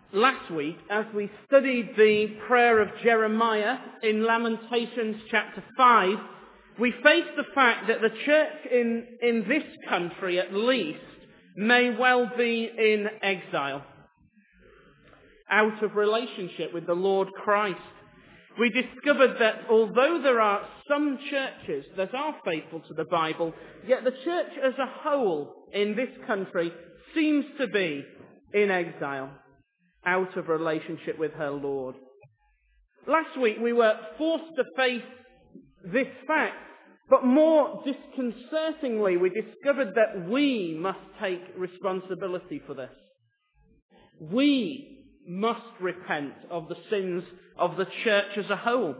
Last week, as we studied the prayer of Jeremiah in Lamentations chapter 5, we faced the fact that the church in this country, at least, may well be in exile, out of relationship with the Lord Christ. We discovered that although there are some churches that are faithful to the Bible, yet the church as a whole in this country seems to be in exile, out of relationship with her Lord. Last week we were forced to face this fact, but more disconcertingly we discovered that we must take responsibility for this. We must repent of the sins of the church as a whole.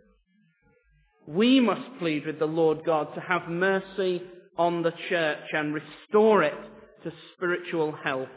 We must plead with the Lord God to have mercy on the church and restore it to spiritual health.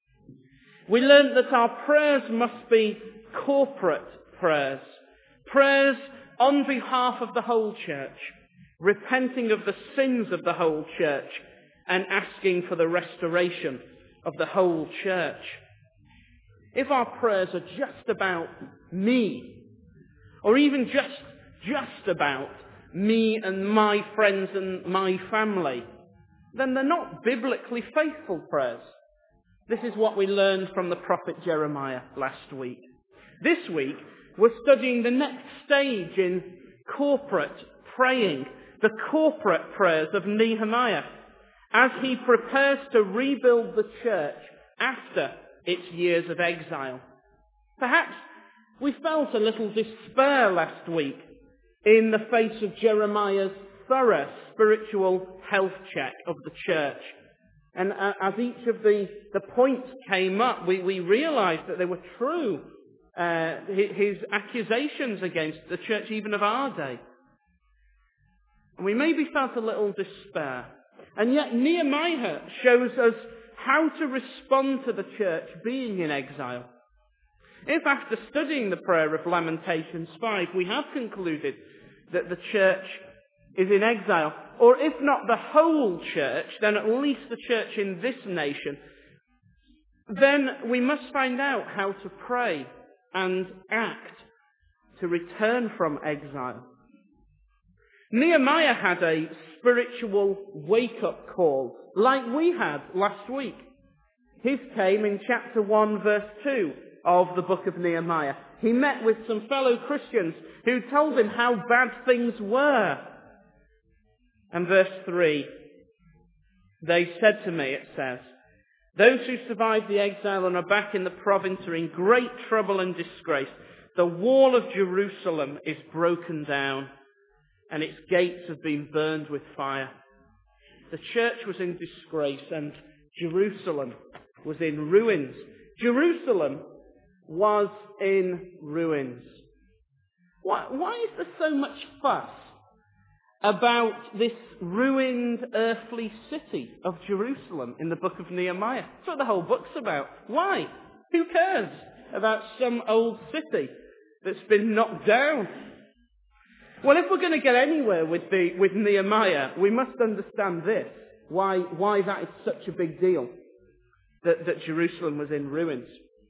We learned that our prayers must be corporate prayers. Prayers on behalf of the whole church, repenting of the sins of the whole church and asking for the restoration of the whole church. If our prayers are just about me, or even just about me and my friends and my family, then they're not biblically faithful prayers. This is what we learned from the prophet Jeremiah last week. This week, we're studying the next stage in corporate praying, the corporate prayers of Nehemiah, as he prepares to rebuild the church after its years of exile. Perhaps we felt a little despair last week in the face of Jeremiah's thorough spiritual health check of the church. And as each of the points came up, we realized that they were true. His accusations against the church even of our day. And we maybe felt a little despair. And yet Nehemiah shows us how to respond to the church being in exile. If after studying the prayer of Lamentations 5, we have concluded that the church is in exile, or if not the whole church, then at least the church in this nation, then we must find out how to pray and act to return from exile. Nehemiah had a spiritual wake-up call, like we had last week. His came in chapter 1, verse 2 of the book of Nehemiah. He met with some fellow Christians who told him how bad things were. And verse 3, they said to me, it says, those who survived the exile and are back in the province are in great trouble and disgrace. The wall of Jerusalem is broken down, and its gates have been burned with fire. The church was in disgrace, and Jerusalem was in ruins. Jerusalem was in ruins. Why is there so much fuss about this ruined earthly city of Jerusalem in the book of Nehemiah? That's what the whole book's about. Why? Who cares about some old city that's been knocked down? Well, if we're going to get anywhere with Nehemiah, we must understand this, why that is such a big deal, that Jerusalem was in ruins.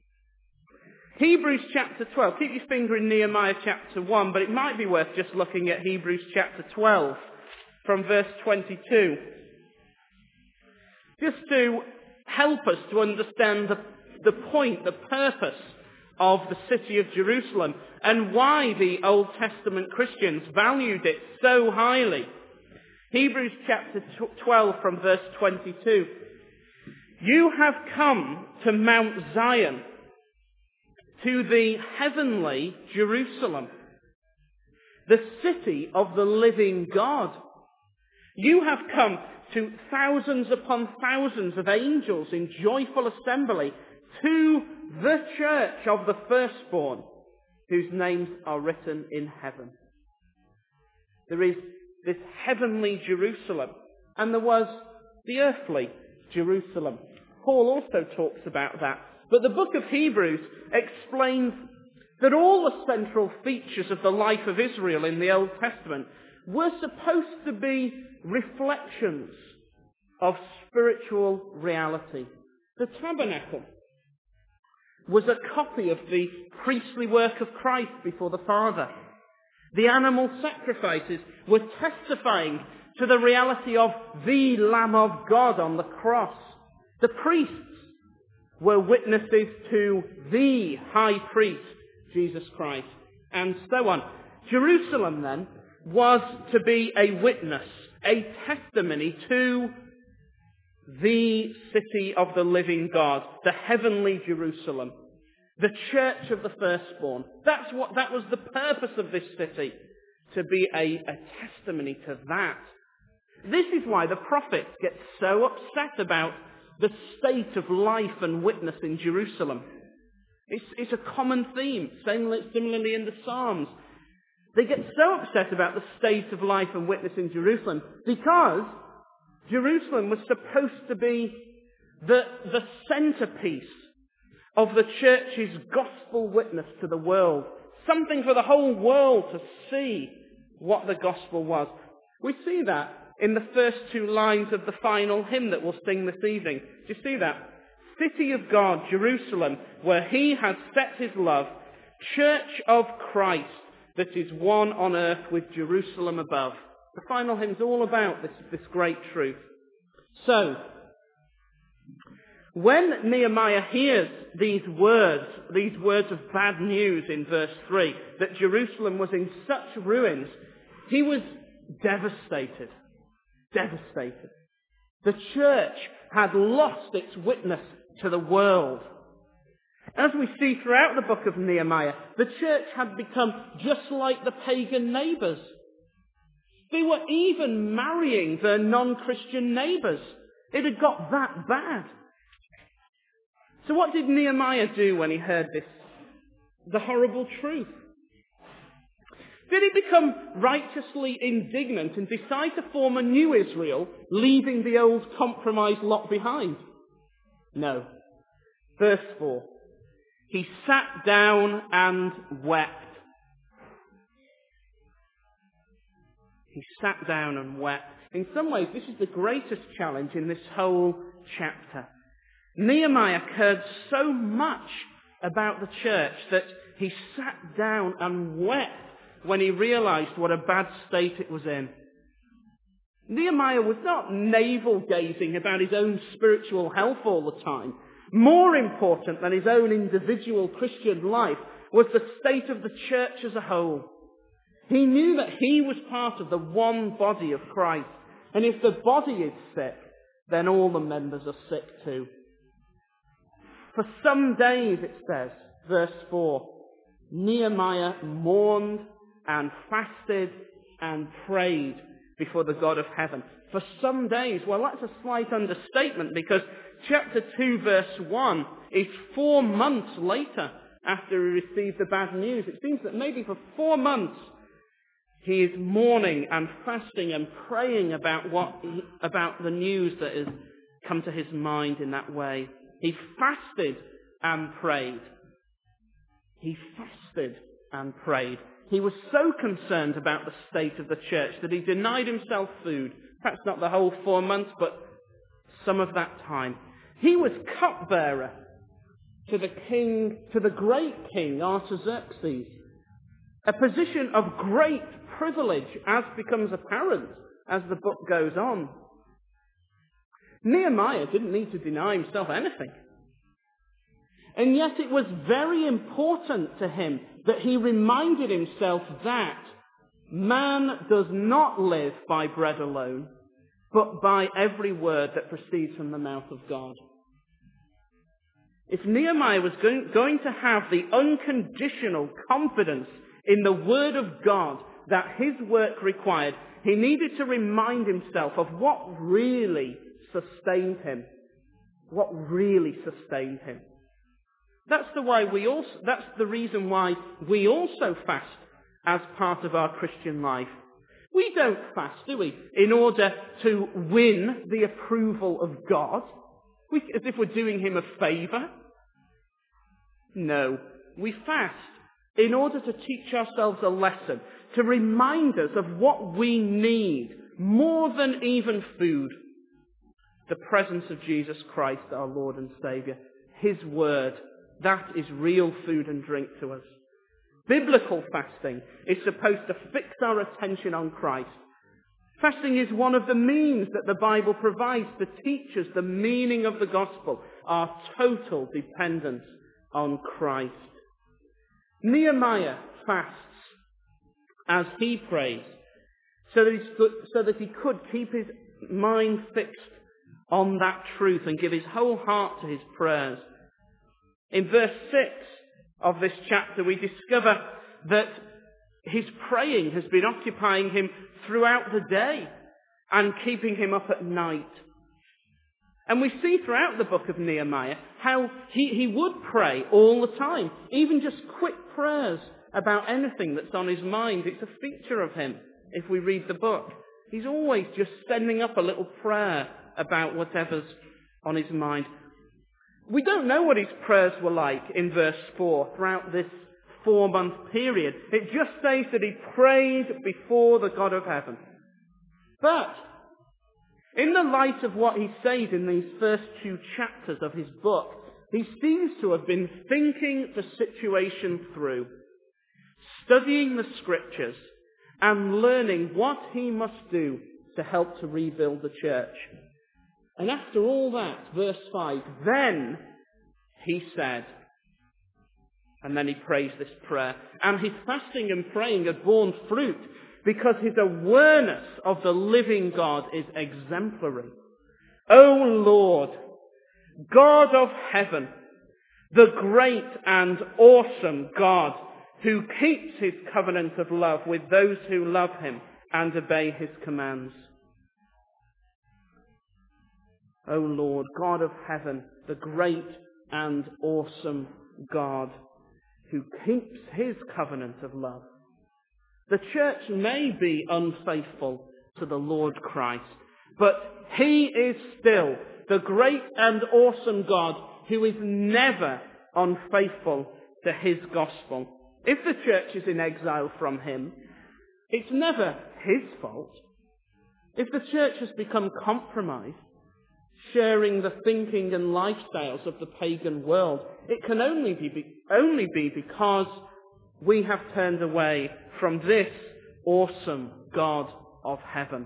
Hebrews chapter 12, keep your finger in Nehemiah chapter 1, but it might be worth just looking at Hebrews chapter 12 from verse 22, just to help us to understand the point, the purpose of the city of Jerusalem, and why the Old Testament Christians valued it so highly. Hebrews chapter 12 from verse 22. You have come to Mount Zion, to the heavenly Jerusalem, the city of the living God. You have come to thousands upon thousands of angels in joyful assembly, to the church of the firstborn, whose names are written in heaven. There is this heavenly Jerusalem, and there was the earthly Jerusalem. Paul also talks about that. But the book of Hebrews explains that all the central features of the life of Israel in the Old Testament were supposed to be reflections of spiritual reality. The tabernacle, was a copy of the priestly work of Christ before the Father. The animal sacrifices were testifying to the reality of the Lamb of God on the cross. The priests were witnesses to the high priest, Jesus Christ, and so on. Jerusalem, then, was to be a witness, a testimony to the city of the living God, the heavenly Jerusalem, the church of the firstborn. That was the purpose of this city, to be a testimony to that. This is why the prophets get so upset about the state of life and witness in Jerusalem. It's a common theme, similarly in the Psalms. They get so upset about the state of life and witness in Jerusalem because Jerusalem was supposed to be the centerpiece of the church's gospel witness to the world. Something for the whole world to see what the gospel was. We see that in the first two lines of the final hymn that we'll sing this evening. Do you see that? City of God, Jerusalem, where he has set his love, church of Christ that is one on earth with Jerusalem above. The final hymn's all about this great truth. So, when Nehemiah hears these words of bad news in verse 3, that Jerusalem was in such ruins, he was devastated. Devastated. The church had lost its witness to the world. As we see throughout the book of Nehemiah, the church had become just like the pagan neighbours. They were even marrying their non-Christian neighbours. It had got that bad. So what did Nehemiah do when he heard this? The horrible truth. Did he become righteously indignant and decide to form a new Israel, leaving the old compromised lot behind? No. Verse 4. He sat down and wept. He sat down and wept. In some ways, this is the greatest challenge in this whole chapter. Nehemiah cared so much about the church that he sat down and wept when he realized what a bad state it was in. Nehemiah was not navel-gazing about his own spiritual health all the time. More important than his own individual Christian life was the state of the church as a whole. He knew that he was part of the one body of Christ. And if the body is sick, then all the members are sick too. For some days, it says, verse 4, Nehemiah mourned and fasted and prayed before the God of heaven. For some days. Well, that's a slight understatement because chapter 2, verse 1 is 4 months later after he received the bad news. It seems that maybe for 4 months he is mourning and fasting and praying about the news that has come to his mind in that way. He fasted and prayed. He fasted and prayed. He was so concerned about the state of the church that he denied himself food. Perhaps not the whole 4 months, but some of that time. He was cupbearer to the great king Artaxerxes. A position of great privilege, as becomes apparent as the book goes on. Nehemiah didn't need to deny himself anything. And yet it was very important to him that he reminded himself that man does not live by bread alone, but by every word that proceeds from the mouth of God. If Nehemiah was going to have the unconditional confidence in the word of God that his work required, he needed to remind himself of what really sustained him. What really sustained him. That's the reason why we also fast as part of our Christian life. We don't fast, do we, in order to win the approval of God, as if we're doing him a favour. No, we fast in order to teach ourselves a lesson, to remind us of what we need more than even food. The presence of Jesus Christ, our Lord and Saviour, his word, That is real food and drink to us. Biblical fasting is supposed to fix our attention on Christ. Fasting is one of the means that the Bible provides to teach us the meaning of the gospel, our total dependence on Christ. Nehemiah fasts as he prays so that he could keep his mind fixed on that truth and give his whole heart to his prayers. In verse 6 of this chapter, we discover that his praying has been occupying him throughout the day and keeping him up at night. And we see throughout the book of Nehemiah how he would pray all the time, even just quick prayers about anything that's on his mind. It's a feature of him if we read the book. He's always just sending up a little prayer about whatever's on his mind. We don't know what his prayers were like in verse 4 throughout this 4-month period. It just says that he prayed before the God of heaven. But in the light of what he says in these first 2 chapters of his book, he seems to have been thinking the situation through, studying the scriptures, and learning what he must do to help to rebuild the church. And after all that, verse 5, then he said, and then he prays this prayer. And his fasting and praying had borne fruit because his awareness of the living God is exemplary. O Lord, God of heaven, the great and awesome God who keeps his covenant of love with those who love him and obey his commands. O Lord, God of heaven, the great and awesome God who keeps his covenant of love. The church may be unfaithful to the Lord Christ, but he is still the great and awesome God who is never unfaithful to his gospel. If the church is in exile from him, it's never his fault. If the church has become compromised, sharing the thinking and lifestyles of the pagan world, it can only be because we have turned away from this awesome God of heaven.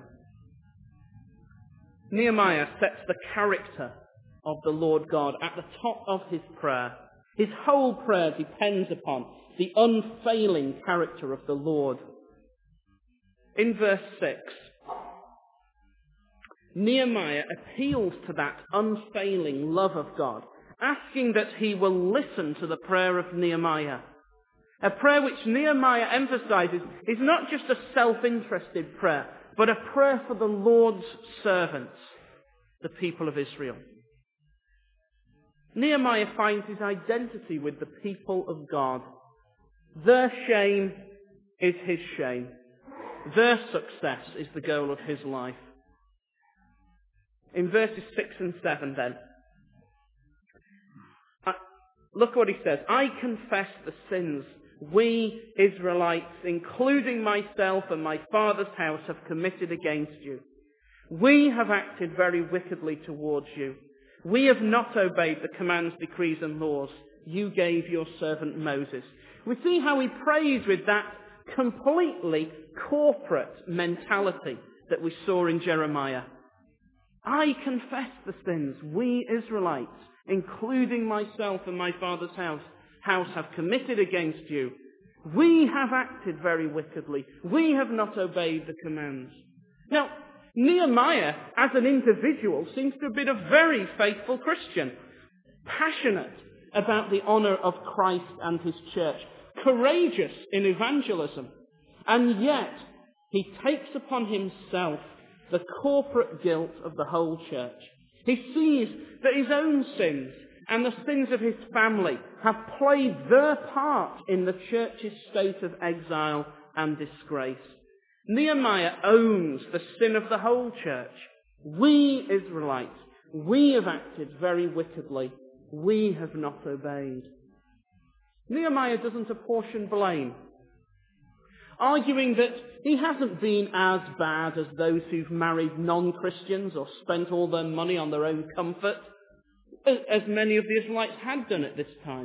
Nehemiah sets the character of the Lord God at the top of his prayer. His whole prayer depends upon the unfailing character of the Lord. In verse 6, Nehemiah appeals to that unfailing love of God, asking that he will listen to the prayer of Nehemiah. A prayer which Nehemiah emphasizes is not just a self-interested prayer, but a prayer for the Lord's servants, the people of Israel. Nehemiah finds his identity with the people of God. Their shame is his shame. Their success is the goal of his life. In verses 6 and 7 then, look what he says. I confess the sins we Israelites, including myself and my father's house, have committed against you. We have acted very wickedly towards you. We have not obeyed the commands, decrees and laws you gave your servant Moses. We see how he prays with that completely corporate mentality that we saw in Jeremiah. I confess the sins we Israelites, including myself and my father's house, have committed against you. We have acted very wickedly. We have not obeyed the commands. Now, Nehemiah, as an individual, seems to have been a very faithful Christian, passionate about the honor of Christ and his church, courageous in evangelism, and yet he takes upon himself the corporate guilt of the whole church. He sees that his own sins and the sins of his family have played their part in the church's state of exile and disgrace. Nehemiah owns the sin of the whole church. We Israelites, we have acted very wickedly. We have not obeyed. Nehemiah doesn't apportion blame, arguing that he hasn't been as bad as those who've married non-Christians or spent all their money on their own comfort, as many of the Israelites had done at this time.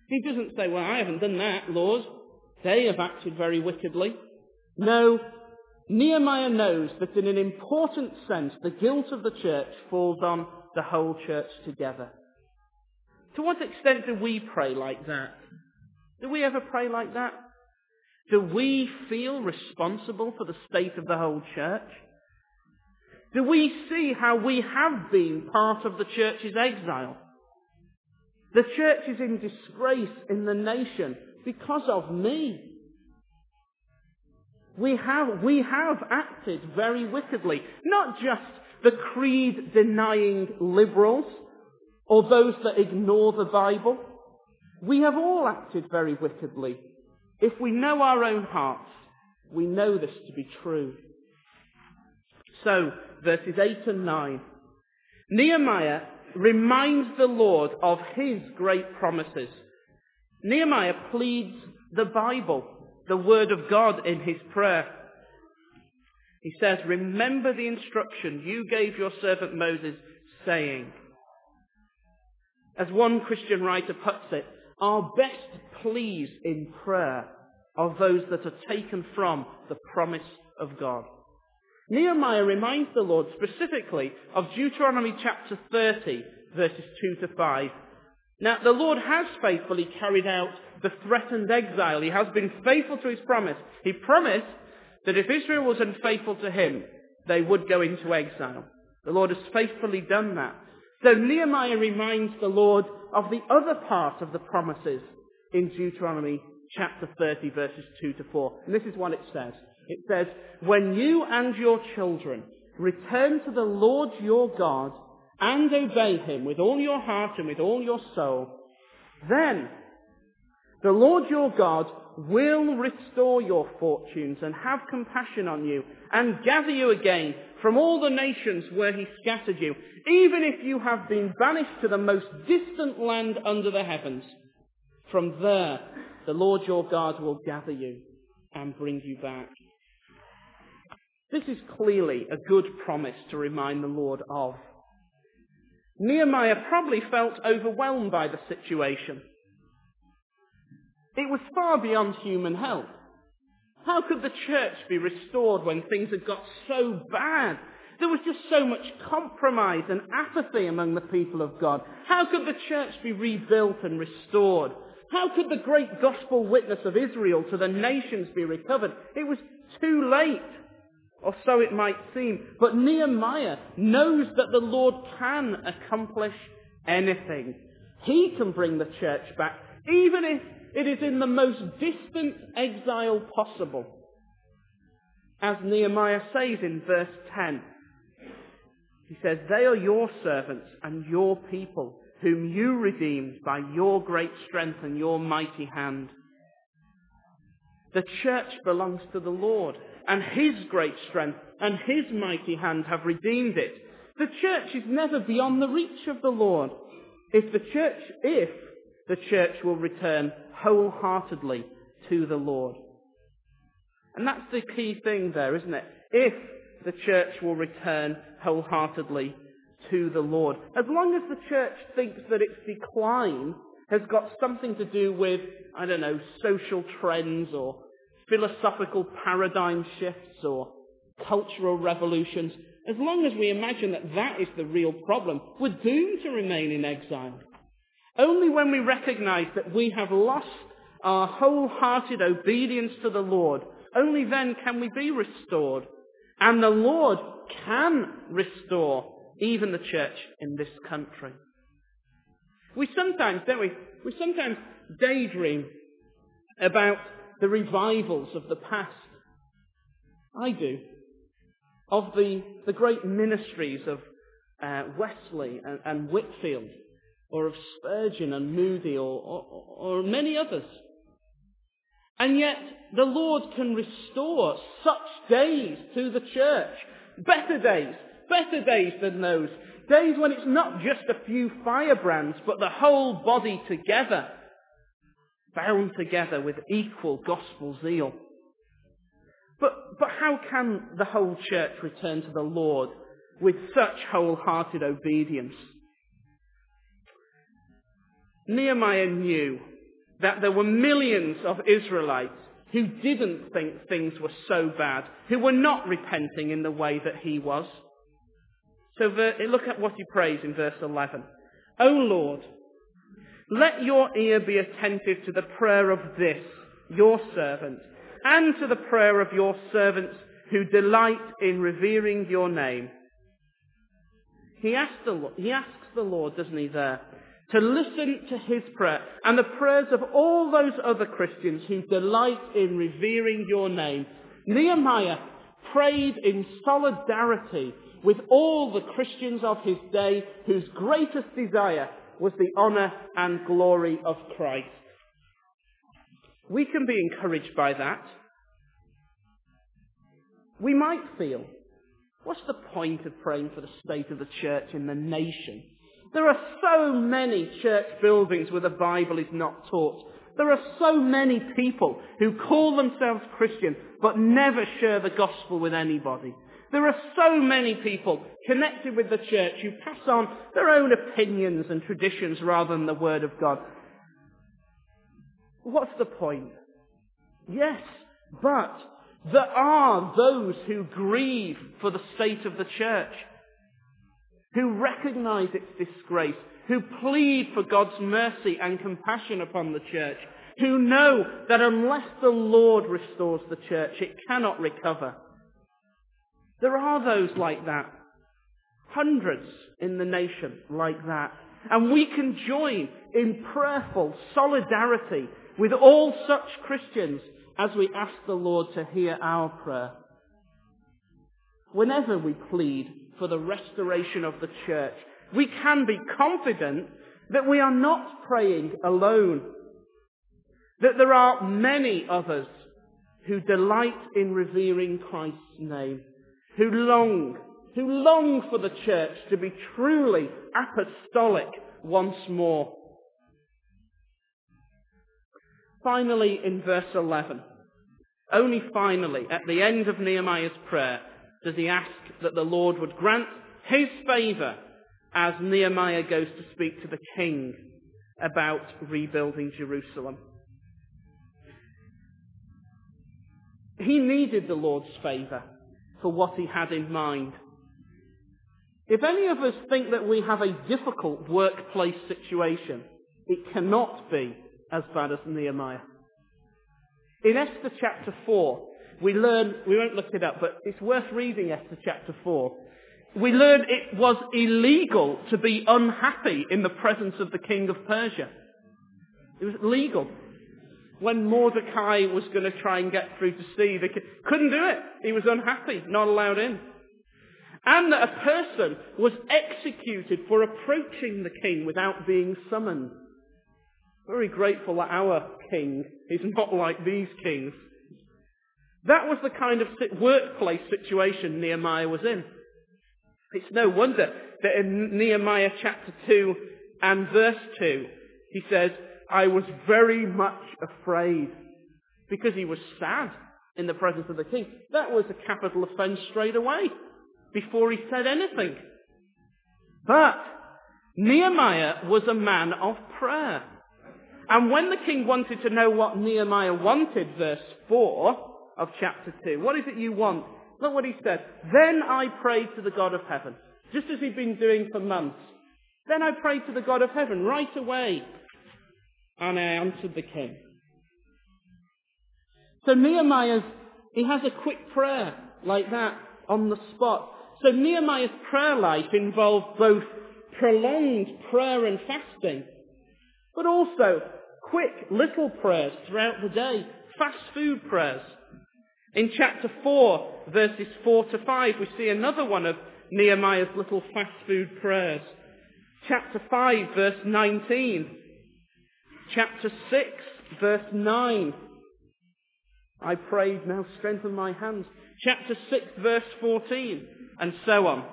He doesn't say, well, I haven't done that, Lord. They have acted very wickedly. No, Nehemiah knows that in an important sense, the guilt of the church falls on the whole church together. To what extent do we pray like that? Do we ever pray like that? Do we feel responsible for the state of the whole church? Do we see how we have been part of the church's exile? The church is in disgrace in the nation because of me. We have acted very wickedly. Not just the creed-denying liberals or those that ignore the Bible. We have all acted very wickedly. If we know our own hearts, we know this to be true. So, verses 8 and 9. Nehemiah reminds the Lord of his great promises. Nehemiah pleads the Bible, the Word of God, in his prayer. He says, remember the instruction you gave your servant Moses, saying. As one Christian writer puts it, our best pleas in prayer are those that are taken from the promise of God. Nehemiah reminds the Lord specifically of Deuteronomy chapter 30, verses 2 to 5. Now, the Lord has faithfully carried out the threatened exile. He has been faithful to his promise. He promised that if Israel was unfaithful to him, they would go into exile. The Lord has faithfully done that. So Nehemiah reminds the Lord of the other part of the promises in Deuteronomy chapter 30, verses 2 to 4. And this is what it says. It says, when you and your children return to the Lord your God and obey him with all your heart and with all your soul, then the Lord your God will restore your fortunes and have compassion on you and gather you again from all the nations where he scattered you, even if you have been banished to the most distant land under the heavens. From there, the Lord your God will gather you and bring you back. This is clearly a good promise to remind the Lord of. Nehemiah probably felt overwhelmed by the situation. It was far beyond human help. How could the church be restored when things had got so bad? There was just so much compromise and apathy among the people of God. How could the church be rebuilt and restored? How could the great gospel witness of Israel to the nations be recovered? It was too late, or so it might seem. But Nehemiah knows that the Lord can accomplish anything. He can bring the church back, even if it is in the most distant exile possible. As Nehemiah says in verse 10, he says, they are your servants and your people, whom you redeemed by your great strength and your mighty hand. The church belongs to the Lord, and his great strength and his mighty hand have redeemed it. The church is never beyond the reach of the Lord. If the church will return wholeheartedly to the Lord. And that's the key thing there, isn't it? If the church will return wholeheartedly to the Lord. As long as the church thinks that its decline has got something to do with, I don't know, social trends or philosophical paradigm shifts or cultural revolutions, as long as we imagine that that is the real problem, we're doomed to remain in exile. Only when we recognize that we have lost our wholehearted obedience to the Lord, only then can we be restored. And the Lord can restore even the church in this country. We sometimes, don't we? We sometimes daydream about the revivals of the past. I do. Of the great ministries of Wesley and Whitfield, or of Spurgeon and Moody, or many others. And yet, the Lord can restore such days to the church. Better days than those. Days when it's not just a few firebrands, but the whole body together, bound together with equal gospel zeal. But how can the whole church return to the Lord with such wholehearted obedience? Nehemiah knew that there were millions of Israelites who didn't think things were so bad, who were not repenting in the way that he was. So look at what he prays in verse 11. O Lord, let your ear be attentive to the prayer of this, your servant, and to the prayer of your servants who delight in revering your name. He asks the Lord, doesn't he, there, to listen to his prayer and the prayers of all those other Christians who delight in revering your name. Nehemiah prayed in solidarity with all the Christians of his day whose greatest desire was the honour and glory of Christ. We can be encouraged by that. We might feel, what's the point of praying for the state of the church in the nation? There are so many church buildings where the Bible is not taught. There are so many people who call themselves Christian but never share the gospel with anybody. There are so many people connected with the church who pass on their own opinions and traditions rather than the Word of God. What's the point? Yes, but there are those who grieve for the state of the church, who recognize its disgrace, who plead for God's mercy and compassion upon the church, who know that unless the Lord restores the church, it cannot recover. There are those like that. Hundreds in the nation like that. And we can join in prayerful solidarity with all such Christians as we ask the Lord to hear our prayer. Whenever we plead for the restoration of the church, we can be confident that we are not praying alone, that there are many others who delight in revering Christ's name, who long for the church to be truly apostolic once more. Finally, in verse 11, only finally, at the end of Nehemiah's prayer, does he ask that the Lord would grant his favour as Nehemiah goes to speak to the king about rebuilding Jerusalem. He needed the Lord's favour for what he had in mind. If any of us think that we have a difficult workplace situation, it cannot be as bad as Nehemiah. In Esther chapter 4, we learn, we won't look it up, but it's worth reading Esther chapter 4. We learn it was illegal to be unhappy in the presence of the king of Persia. It was legal. When Mordecai was going to try and get through to see, they couldn't do it. He was unhappy, not allowed in. And that a person was executed for approaching the king without being summoned. Very grateful that our king is not like these kings. That was the kind of workplace situation Nehemiah was in. It's no wonder that in Nehemiah chapter 2 and verse 2, he says, I was very much afraid, because he was sad in the presence of the king. That was a capital offence straight away, before he said anything. But Nehemiah was a man of prayer. And when the king wanted to know what Nehemiah wanted, verse 4 of chapter 2, what is it you want? Look what he said. Then I prayed to the God of heaven, just as he'd been doing for months. Then I prayed to the God of heaven right away, and I answered the king. So Nehemiah, he has a quick prayer like that on the spot. So Nehemiah's prayer life involved both prolonged prayer and fasting, but also quick little prayers throughout the day, fast food prayers. In chapter 4, verses 4 to 5, we see another one of Nehemiah's little fast food prayers. Chapter 5, verse 19. Chapter 6, verse 9. I prayed, now strengthen my hands. Chapter 6, verse 14, and so on.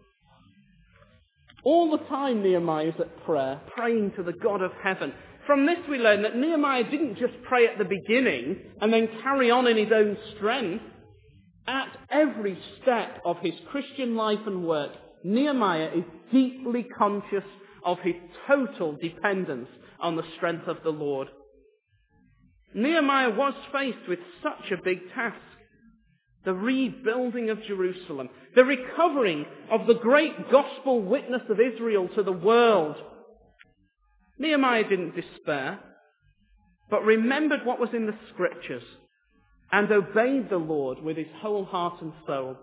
All the time Nehemiah is at prayer, praying to the God of heaven. From this we learn that Nehemiah didn't just pray at the beginning and then carry on in his own strength. At every step of his Christian life and work, Nehemiah is deeply conscious of his total dependence on the strength of the Lord. Nehemiah was faced with such a big task. The rebuilding of Jerusalem, the recovering of the great gospel witness of Israel to the world. Nehemiah didn't despair, but remembered what was in the scriptures and obeyed the Lord with his whole heart and soul.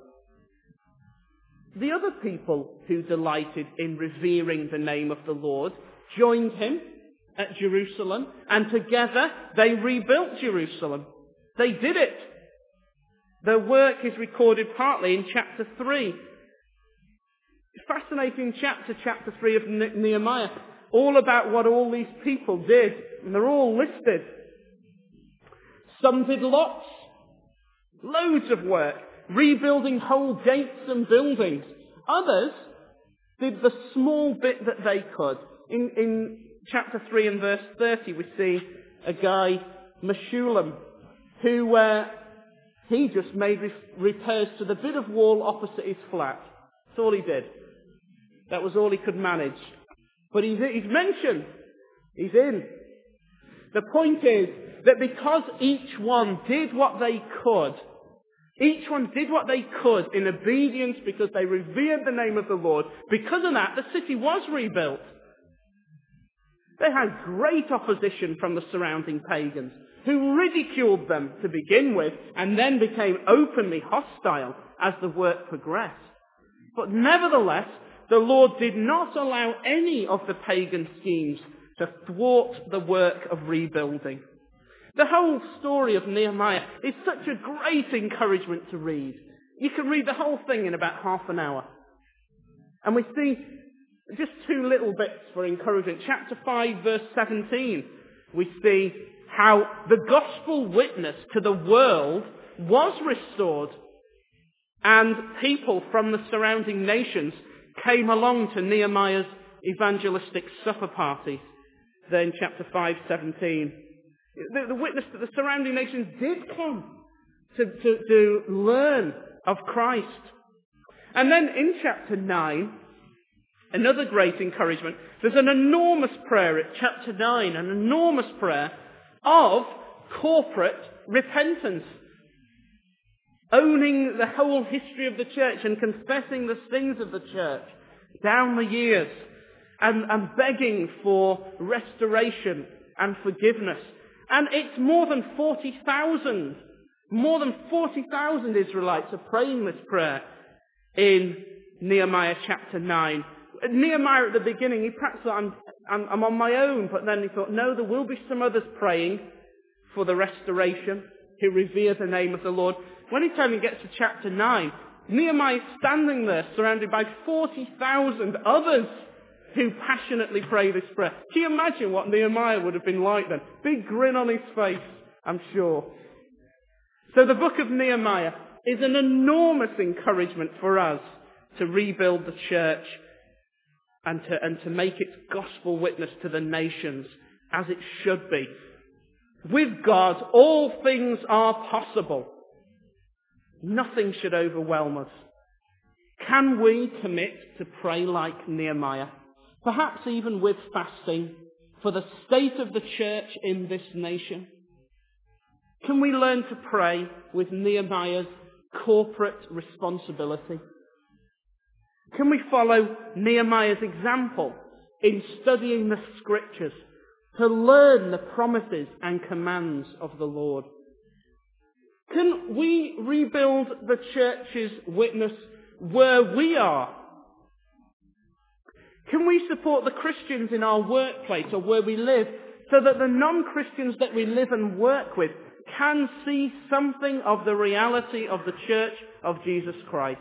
The other people who delighted in revering the name of the Lord joined him at Jerusalem, and together they rebuilt Jerusalem. They did it. Their work is recorded partly in chapter 3. Fascinating chapter 3 of Nehemiah. All about what all these people did. And they're all listed. Some did lots. Loads of work. Rebuilding whole gates and buildings. Others did the small bit that they could. In chapter 3 and verse 30 we see a guy, Meshullam, who he just made repairs to the bit of wall opposite his flat. That's all he did. That was all he could manage. But he's mentioned. He's in. The point is that because each one did what they could, each one did what they could in obedience because they revered the name of the Lord, because of that, the city was rebuilt. They had great opposition from the surrounding pagans, who ridiculed them to begin with and then became openly hostile as the work progressed. But nevertheless, the Lord did not allow any of the pagan schemes to thwart the work of rebuilding. The whole story of Nehemiah is such a great encouragement to read. You can read the whole thing in about half an hour. And we see just two little bits for encouragement. Chapter 5, verse 17, we see how the gospel witness to the world was restored, and people from the surrounding nations came along to Nehemiah's evangelistic supper party. There in chapter 5:17. The witness that the surrounding nations did come to learn of Christ. And then in chapter 9, another great encouragement. There's an enormous prayer at chapter 9, an enormous prayer of corporate repentance. Owning the whole history of the church and confessing the sins of the church down the years and begging for restoration and forgiveness. And it's more than 40,000 Israelites are praying this prayer in Nehemiah chapter 9. Nehemiah at the beginning, he perhaps thought, I'm on my own, but then he thought, no, there will be some others praying for the restoration, who revere the name of the Lord. When he finally gets to chapter 9, Nehemiah is standing there surrounded by 40,000 others who passionately pray this prayer. Can you imagine what Nehemiah would have been like then? Big grin on his face, I'm sure. So the book of Nehemiah is an enormous encouragement for us to rebuild the church and to make its gospel witness to the nations as it should be. With God, all things are possible. Nothing should overwhelm us. Can we commit to pray like Nehemiah? Perhaps even with fasting for the state of the church in this nation? Can we learn to pray with Nehemiah's corporate responsibility? Can we follow Nehemiah's example in studying the scriptures to learn the promises and commands of the Lord? Can we rebuild the church's witness where we are? Can we support the Christians in our workplace or where we live so that the non-Christians that we live and work with can see something of the reality of the church of Jesus Christ?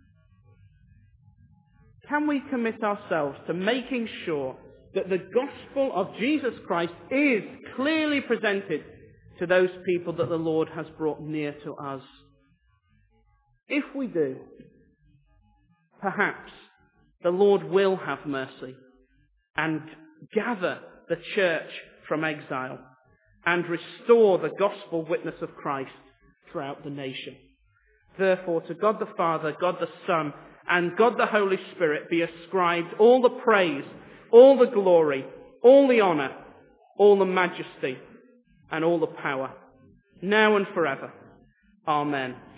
Can we commit ourselves to making sure that the gospel of Jesus Christ is clearly presented to those people that the Lord has brought near to us? If we do, perhaps the Lord will have mercy and gather the church from exile and restore the gospel witness of Christ throughout the nation. Therefore, to God the Father, God the Son, and God the Holy Spirit be ascribed all the praise, all the glory, all the honour, all the majesty, and all the power, now and forever. Amen.